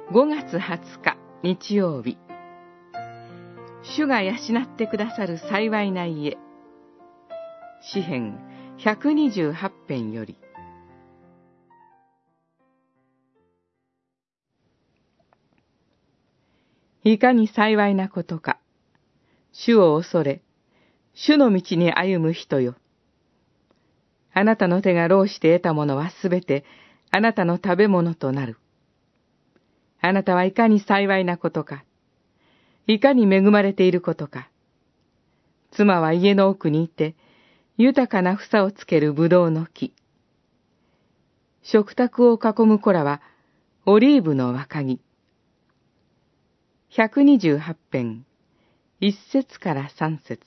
5月20日日曜日。主が養ってくださる幸いな家。詩編128編より。いかに幸いなことか。主を恐れ、主の道に歩む人よ。あなたの手が労して得たものはすべてあなたの食べ物となる。あなたはいかに幸いなことか。いかに恵まれていることか。妻は家の奥にいて、豊かな房をつけるぶどうの木。食卓を囲む子らは、オリーブの若木。128編、1節から3節。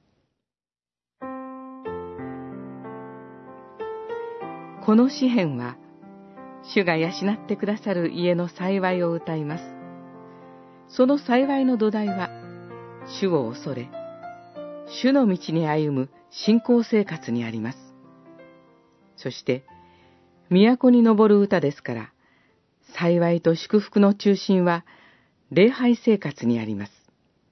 この詩編は、主が養ってくださる家の幸いを歌います。その幸いの土台は、主を恐れ、主の道に歩む信仰生活にあります。そして、都に登る歌ですから、幸いと祝福の中心は、礼拝生活にあります。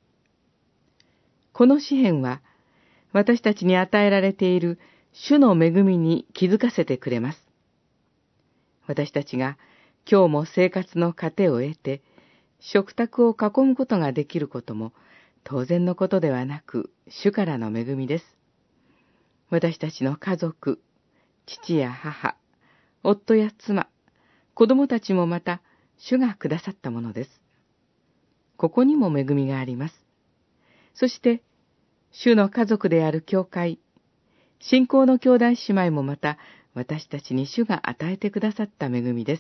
この詩編は、私たちに与えられている主の恵みに気づかせてくれます。私たちが今日も生活の糧を得て、食卓を囲むことができることも当然のことではなく、主からの恵みです。私たちの家族、父や母、夫や妻、子供たちもまた主がくださったものです。ここにも恵みがあります。そして、主の家族である教会、信仰の兄弟姉妹もまた私たちに主が与えてくださった恵みです。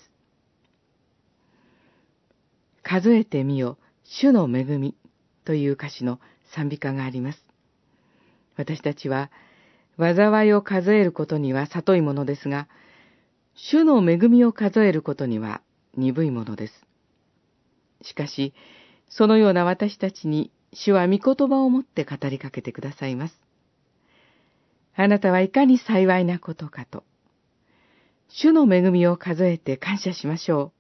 数えてみよ、主の恵みという歌詞の賛美歌があります。私たちは、災いを数えることには聡いものですが、主の恵みを数えることには鈍いものです。しかし、そのような私たちに主は御言葉をもって語りかけてくださいます。あなたはいかに幸いなことかと。主の恵みを数えて感謝しましょう。